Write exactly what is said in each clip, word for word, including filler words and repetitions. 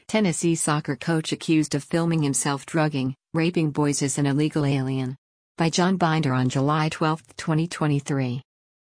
Tennessee soccer coach accused of filming himself drugging, raping boys is an illegal alien. By John Binder on July twelfth, twenty twenty-three.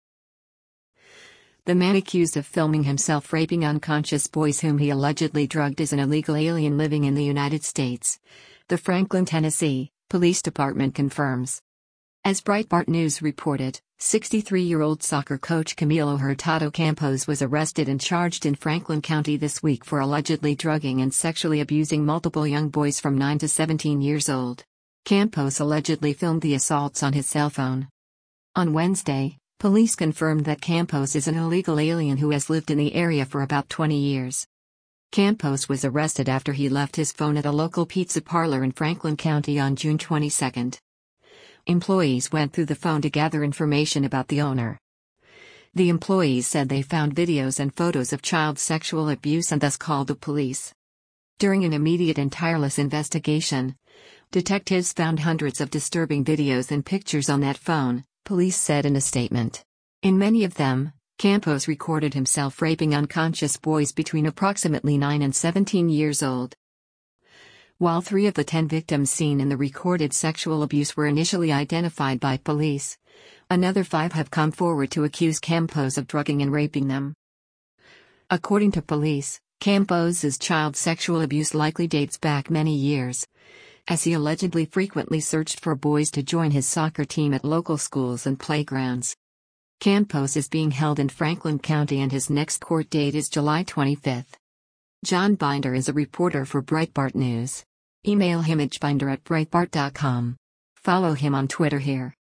The man accused of filming himself raping unconscious boys whom he allegedly drugged is an illegal alien living in the United States, the Franklin, Tennessee, Police Department confirms. As Breitbart News reported, sixty-three-year-old soccer coach Camilo Hurtado Campos was arrested and charged in Franklin County this week for allegedly drugging and sexually abusing multiple young boys from nine to seventeen years old. Campos allegedly filmed the assaults on his cell phone. On Wednesday, police confirmed that Campos is an illegal alien who has lived in the area for about twenty years. Campos was arrested after he left his phone at a local pizza parlor in Franklin County on June twenty-second. Employees went through the phone to gather information about the owner. The employees said they found videos and photos of child sexual abuse and thus called the police. During an immediate and tireless investigation, detectives found hundreds of disturbing videos and pictures on that phone, police said in a statement. In many of them, Campos recorded himself raping unconscious boys between approximately nine and seventeen years old. While three of the ten victims seen in the recorded sexual abuse were initially identified by police, another five have come forward to accuse Campos of drugging and raping them. According to police, Campos's child sexual abuse likely dates back many years, as he allegedly frequently searched for boys to join his soccer team at local schools and playgrounds. Campos is being held in Franklin County and his next court date is July twenty-fifth. John Binder is a reporter for Breitbart News. Email him at binder at breitbart dot com. Follow him on Twitter here.